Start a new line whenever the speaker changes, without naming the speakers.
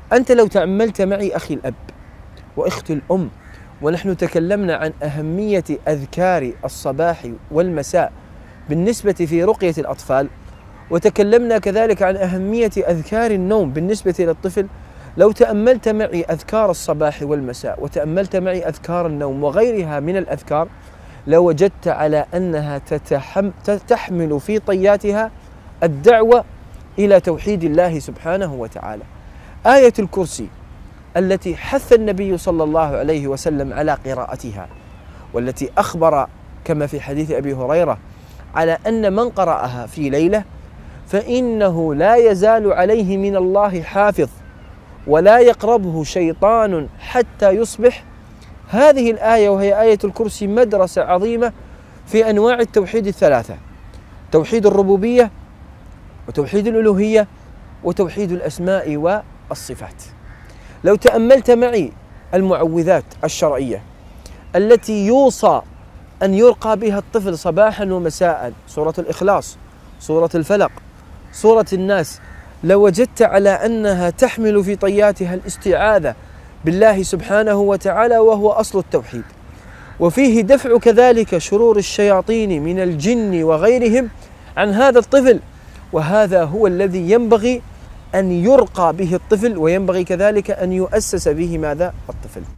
أنت لو تأملت معي أخي الأب وأختي الأم، ونحن تكلمنا عن أهمية أذكار الصباح والمساء بالنسبة في رقية الأطفال، وتكلمنا كذلك عن أهمية أذكار النوم بالنسبة للطفل، لو تأملت معي أذكار الصباح والمساء وتأملت معي أذكار النوم وغيرها من الأذكار، لوجدت على أنها تحمل في طياتها الدعوة إلى توحيد الله سبحانه وتعالى. آية الكرسي التي حث النبي صلى الله عليه وسلم على قراءتها، والتي أخبر كما في حديث أبي هريرة على أن من قرأها في ليلة فإنه لا يزال عليه من الله حافظ ولا يقربه شيطان حتى يصبح. هذه الآية وهي آية الكرسي مدرسة عظيمة في أنواع التوحيد الثلاثة: توحيد الربوبية، وتوحيد الألوهية، وتوحيد الأسماء والصفات. لو تأملت معي المعوذات الشرعية التي يوصى أن يرقى بها الطفل صباحا ومساء، سورة الإخلاص، سورة الفلق، سورة الناس، لوجدت على أنها تحمل في طياتها الاستعاذة بالله سبحانه وتعالى، وهو أصل التوحيد، وفيه دفع كذلك شرور الشياطين من الجن وغيرهم عن هذا الطفل. وهذا هو الذي ينبغي أن يرقى به الطفل، وينبغي كذلك أن يؤسس به ماذا؟ الطفل.